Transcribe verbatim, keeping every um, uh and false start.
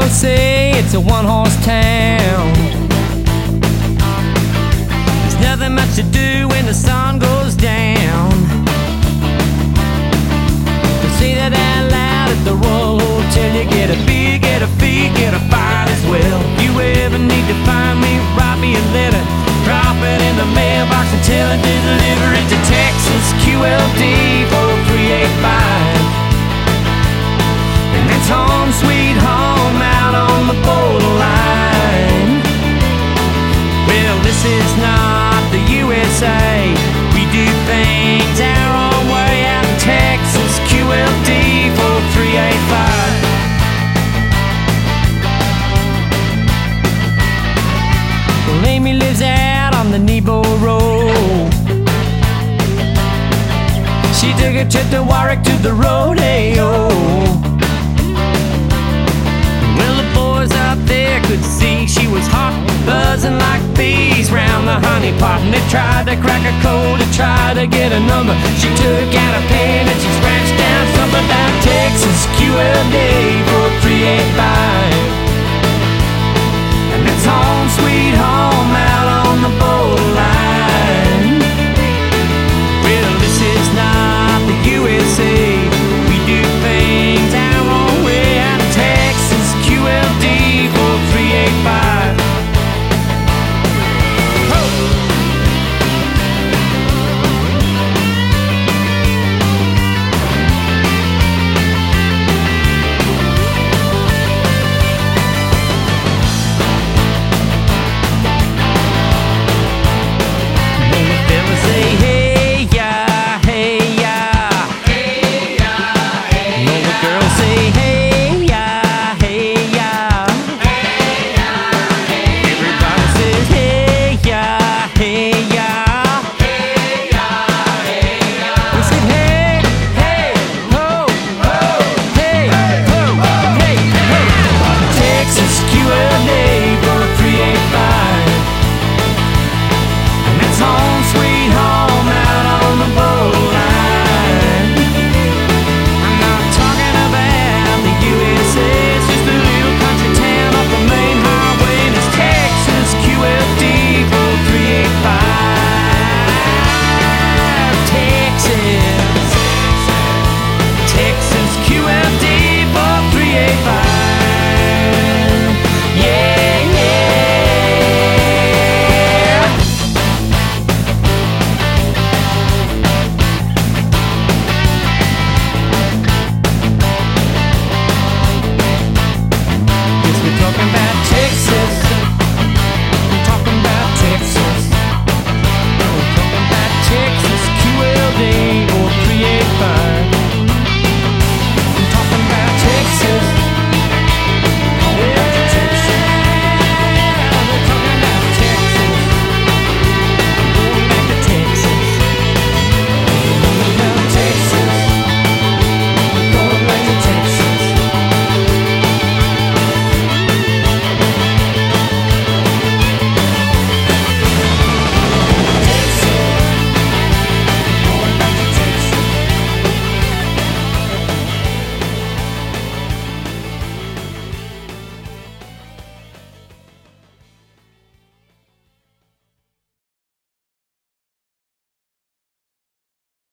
say it's a one-horse town. There's nothing much to do when the sun goes down. They say that out loud at the Royal Hotel. You get a beer, get a fee, get a bite as well. If you ever need to find me, write me a letter, drop it in the mailbox and tell it to deliver it to Texas Q L D four three eight five. And that's home sweet home out on the borderline. Well, this is not the U S A. We do things our own way out in Texas Q L D four three eight five. Well, Amy lives out on the Nebo Road. She took a trip to Warwick to the rodeo. Well, the boys up there could see she was hot, buzzing like bees round the honey pot. And they tried to crack her code to try to get a number. She took out a pen and she scratched down something about Texas Q L D four three eight five.